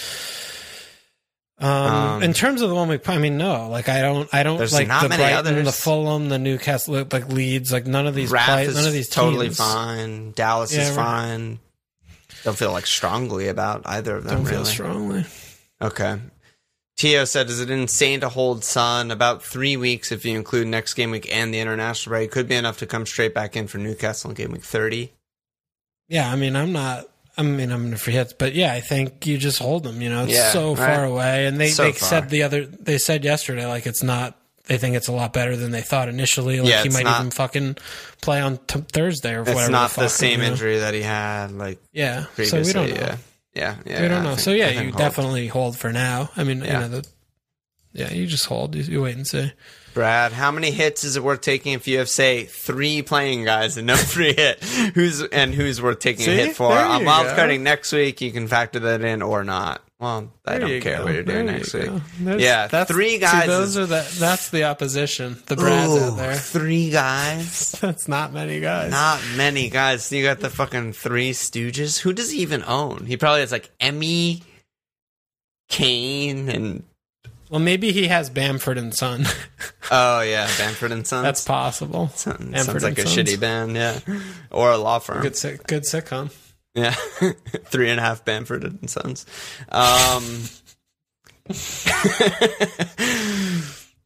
Um, Um, in terms of the one we, I mean, no, like I don't, I don't There's like not the many Brighton, others. the Fulham, the Newcastle, like Leeds, like none of these Raph play, is none of these totally teams fine. Dallas Yeah, is right. fine. Don't feel like strongly about either of them. don't really. feel strongly. Okay. Tio said, "Is it insane to hold Son about three weeks if you include next game week and the international break? Could be enough to come straight back in for Newcastle in game week thirty." Yeah, I mean, I'm not. I mean, I'm gonna forget, but yeah, I think you just hold them. You know, it's Yeah, so right. far away, and they So they far. said the other. They said yesterday, like it's not. They think it's a lot better than they thought initially. Like Yeah, he it's might not- even fucking play on t- Thursday or It's whatever. not the, the fuck, same you know? injury that he had like Yeah, so previously. we don't know. Yeah, yeah, yeah. we don't I know. think- so yeah, I think you hold. definitely hold for now. I mean, Yeah. you know, the, yeah, you just hold. You, you wait and see. Brad, how many hits is it worth taking if you have, say, three playing guys and no free hit? Who's and who's worth taking See? a hit for? There I'm you wildcarding go. next week. You can factor that in or not. Well, I There don't you care go. what you're doing There next you week. go. There's- Yeah, that's, three guys See, those is- are the. That's the opposition. The Brads Ooh, out there. three guys. That's not many guys. Not many guys. You got the fucking Three Stooges. Who does he even own? He probably has like Emmy, Kane, and Well, maybe he has Bamford and Son. oh yeah, Bamford and Sons. That's possible. Sounds, Bamford sounds like and a Sons. shitty band, yeah, or a law firm. Good, sit- good sitcom. Yeah, three and a half Bamford and Sons. Um,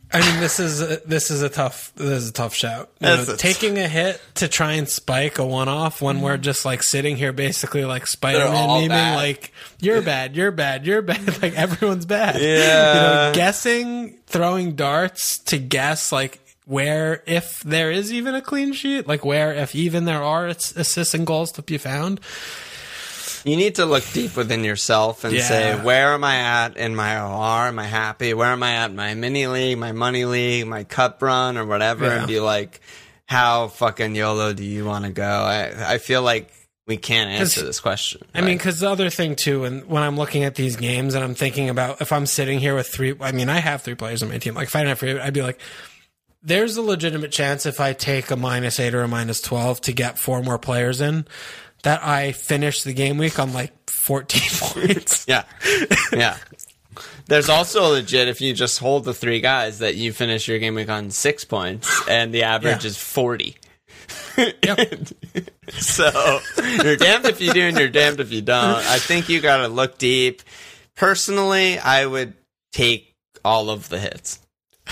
I mean, this is a, this is a tough this is a tough shout. You know, a taking a hit to try and spike a one off when we're just like sitting here basically like Spider-Man all memeing bad. like you're bad, you're bad, you're bad, like everyone's bad. Yeah. You know, guessing, throwing darts to guess like where if there is even a clean sheet, like where if even there are assists and goals to be found. You need to look deep within yourself and Yeah. say, where am I at in my O R? Am I happy? Where am I at in my mini league, my money league, my cup run, or whatever? Yeah. And be like, how fucking YOLO do you want to go? I, I feel like we can't answer this question. I mean, because the other thing too, and when I'm looking at these games and I'm thinking about if I'm sitting here with three, I mean, I have three players on my team. Like if I didn't have three, I'd be like, there's a legitimate chance if I take a minus eight or a minus twelve to get four more players in, that I finish the game week on like fourteen points. Yeah. Yeah. There's also legit if you just hold the three guys that you finish your game week on six points and the average Yeah. is forty. Yep. So you're damned if you do and you're damned if you don't. I think you got to look deep. Personally, I would take all of the hits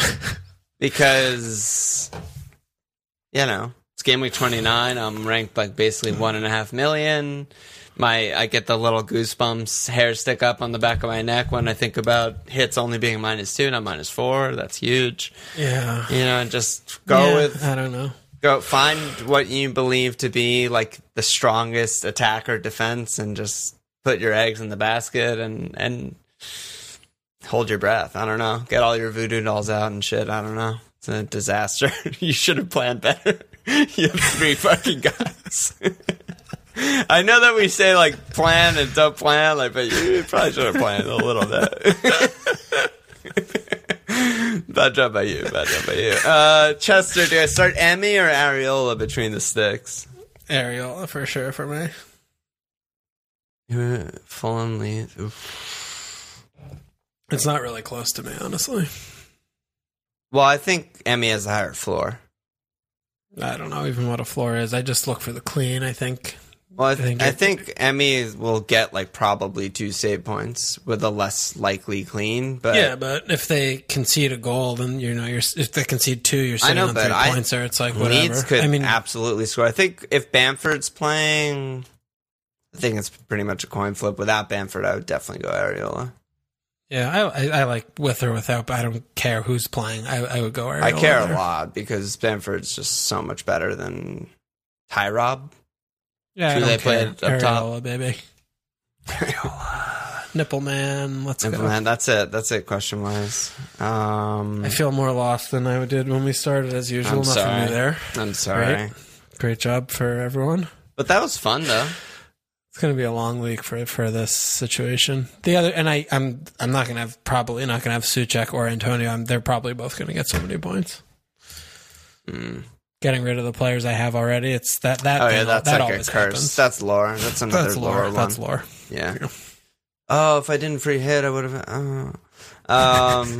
because, you know, it's game week twenty-nine. I'm ranked like basically one and a half million. My I get the little goosebumps, hair stick up on the back of my neck when I think about hits only being minus two, not minus four. That's huge. Yeah. You know, just go Yeah, with I don't know. go find what you believe to be like the strongest attack or defense, and just put your eggs in the basket and and hold your breath. I don't know. Get all your voodoo dolls out and shit. I don't know. It's a disaster. You should have planned better. You have three fucking guys. I know that we say like plan and don't plan, like, but you probably should have planned a little bit. Bad job by you. Bad job by you. Uh, Chester, do I start Emmy or Areola between the sticks? Areola for sure for me. Fulham leads. Oof. It's not really close to me, honestly. Well, I think Emmy has a higher floor. I don't know even what a floor is. I just look for the clean, I think. Well, I, th- I think I it- think Emmy will get like probably two save points with a less likely clean. But Yeah, but if they concede a goal, then you know you're if they concede two, you're sitting know, on but three I- points, or it's like whatever. Leeds could I mean, absolutely score. I think if Bamford's playing, I think it's pretty much a coin flip. Without Bamford, I would definitely go Areola. yeah, I, I I like with or without, but I don't care who's playing. I I would go Areola I care there. a lot because Bamford's just so much better than Ty Rob. Yeah, I Who don't they care. played up top? Areola, baby. Nipple man, let's go. Man, that's it. That's it. Question wise, um, I feel more lost than I did when we started, as usual. I'm Nothing sorry. new there. I'm sorry, Great. Great job for everyone. but that was fun though. It's going to be a long week for for this situation. The other, and I, I'm I'm not going to have probably not going to have Suchek or Antonio. I'm, they're probably both going to get so many points. Mm. Getting rid of the players I have already. It's that that. Oh thing, yeah, that's that like a always curse. happens. That's lore. That's another That's lore. lore. one. That's lore. Yeah. Yeah. Oh, if I didn't free hit, I would have. Oh. Um.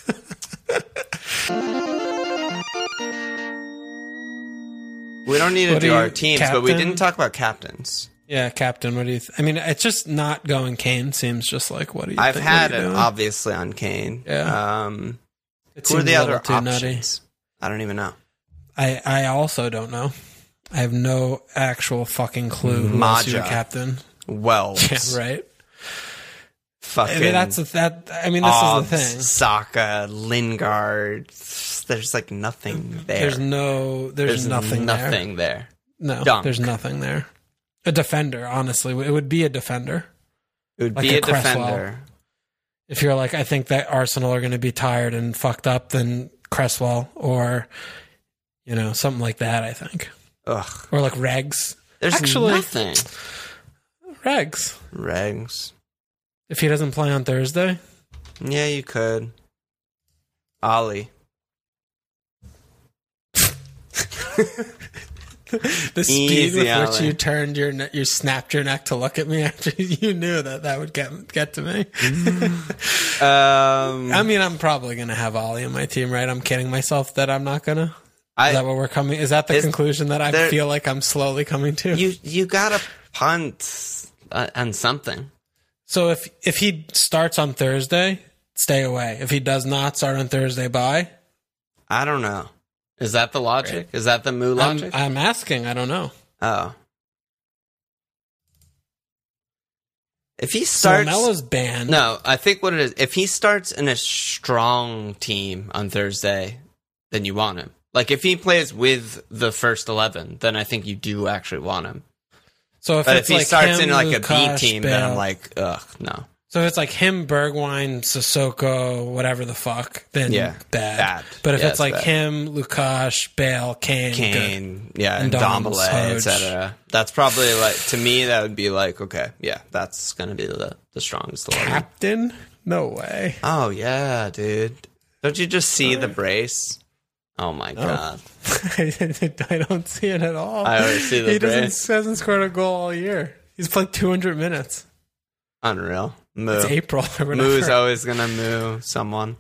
We don't need to What do do you- our teams, but we captain? didn't talk about captains. Yeah, Captain. What do you? Th- I mean, it's just not going Kane. Seems just like what do you? I've think, had what are it you doing? obviously on Kane. Yeah. Um, It who are seems the a other little too nutty. options? I don't even know. I I also don't know. I have no actual fucking clue who else your Maja. captain. Wells. Yeah, right. Fucking. I mean, that's a, that. I mean, this Obbs, is the thing. Saka, Lingard. There's like nothing there. There's no. There's, There's nothing. There. nothing there. No, Dunk. there's nothing there. A defender, honestly, it would be a defender. It would Like be a a, Cresswell. defender. If you're like, I think that Arsenal are going to be tired and fucked up, then Cresswell or, you know, something like that. I think, Ugh. or like Regs. There's Actually, nothing. Regs. Regs. If he doesn't play on Thursday, Yeah, you could. Ollie. the speed Easy, with which Alan. you turned your ne- you snapped your neck to look at me after you knew that that would get get to me. Um, I mean, I'm probably gonna have Ollie in my team, right? I'm kidding myself that I'm not gonna. Is I, that what we're coming? Is that the Is conclusion that I there- feel like I'm slowly coming to? you you gotta punt uh, on something. So if if he starts on Thursday, stay away. If he does not start on Thursday, bye. I don't know. Is that the logic? Is that the Moo logic? I'm, I'm asking. I don't know. Oh. If he starts... So Lamella's banned. No, I think what it is, if he starts in a strong team on Thursday, then you want him. Like, if he plays with the first eleven, then I think you do actually want him. So if but it's if he like starts him, in like Lukash, a B team, Bale, then I'm like, ugh, no. So if it's like him, Bergwijn, Sissoko, whatever the fuck, then Yeah, bad. bad. But if Yeah, it's it's like bad. him, Lukash, Bale, Kane, Kane, good. yeah, and, And and Doms, Dombele, Hodge. et cetera. That's probably like, to me, that would be like, okay, yeah, that's going to be the, the strongest eleven. Captain? No way. Oh, yeah, dude. Don't you just see the brace? Oh, my God. I don't see it at all. I always see the he brace. doesn't, hasn't scored a goal all year. He's played two hundred minutes. Unreal. Moo. It's April or whatever. Moo's always going to moo someone.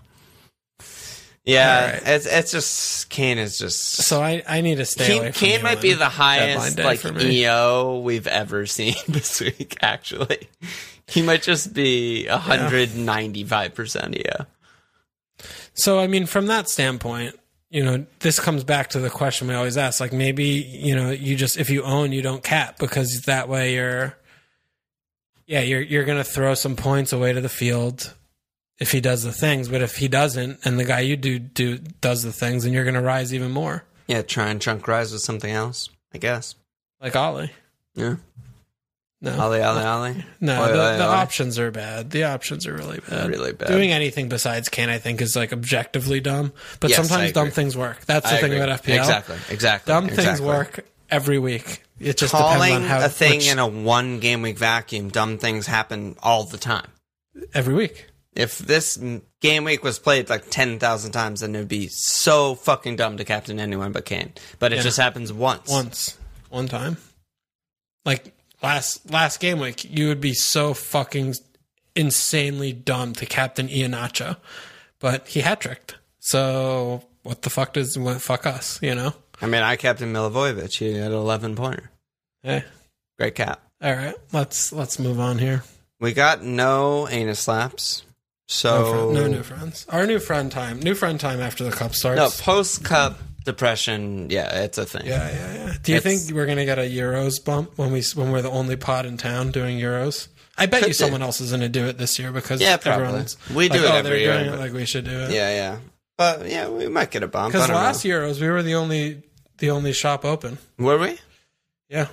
Yeah, right. it's it's just, Kane is just... So I, I need to stay Kane, away from Kane you might on be the deadline highest day like for me. E O we've ever seen this week, actually. He might just be one hundred ninety-five percent E O. So, I mean, from that standpoint, you know, this comes back to the question we always ask. Like, maybe, you know, you just, if you own, you don't cap, because that way you're, yeah, you're you're going to throw some points away to the field if he does the things. But if he doesn't, and the guy you do do does the things, then you're going to rise even more. Yeah, try and chunk rise with something else, I guess. Like Ollie. Yeah. No. Ollie, Ollie, Ollie. No, Ollie, the, Ollie, the Ollie. options are bad. The options are really bad. Really bad. Doing anything besides Kane, I think, is like objectively dumb. But Yes, I sometimes agree. dumb things work. That's the I thing agree. about F P L. Exactly, exactly. Dumb exactly. things work every week. It just Calling depends on how a thing which- in a one game week vacuum, dumb things happen all the time. every week. If this m- game week was played like ten thousand times, then it would be so fucking dumb to captain anyone but Kane. But it Yeah. just happens once. Once. One time. Like last last game week, you would be so fucking insanely dumb to captain Iheanacho. But he hat-tricked. So what the fuck does what fuck us, you know? I mean, I captained Milivojevic. He had an eleven pointer. Hey. Great cap. All right. Let's let's move on here. We got no anus slaps. No, So friend, no new friends. Our new friend time. New friend time after the cup starts. No, post cup depression. Yeah, it's a thing. Yeah, yeah, yeah. Do you It's- think we're gonna get a Euros bump when we when we're the only pod in town doing Euros? I bet Could you do. someone else is gonna do it this year because Yeah, probably. everyone's We do like, it oh, every they're year, doing but- it like we should do it. Yeah, yeah. But yeah, we might get a bump. I Because don't last know. Euros we were the only the only shop open. Were we? Yeah.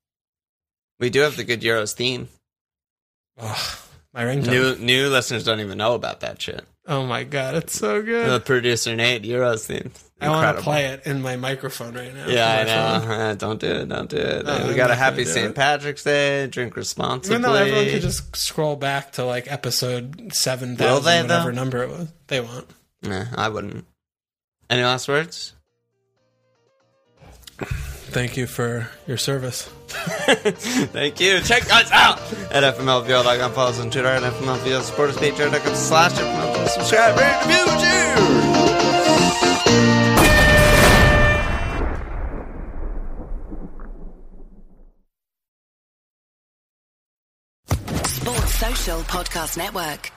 We do have the good Euros theme. Oh, my ringtone. New new listeners don't even know about that shit. Oh my god, it's so good. The producer Nate Euros theme. I want to Incredible. play it in my microphone right now. Yeah, I for my phone. know. Uh, don't do it. Don't do it. No, we I'm got a not happy gonna do Saint it. Patrick's Day. Drink responsibly. Even though everyone could just scroll back to like episode seven Will they, thousand, whatever though? number it was. They won't. Nah, I wouldn't. Any last words? Thank you for your service. Thank you. Check us out at F M L V L dot com. Follow us on Twitter at F M L V L. Support us, patreon dot com slash F M L V L. Subscribe, rate, review, cheers! Sports Social Podcast Network.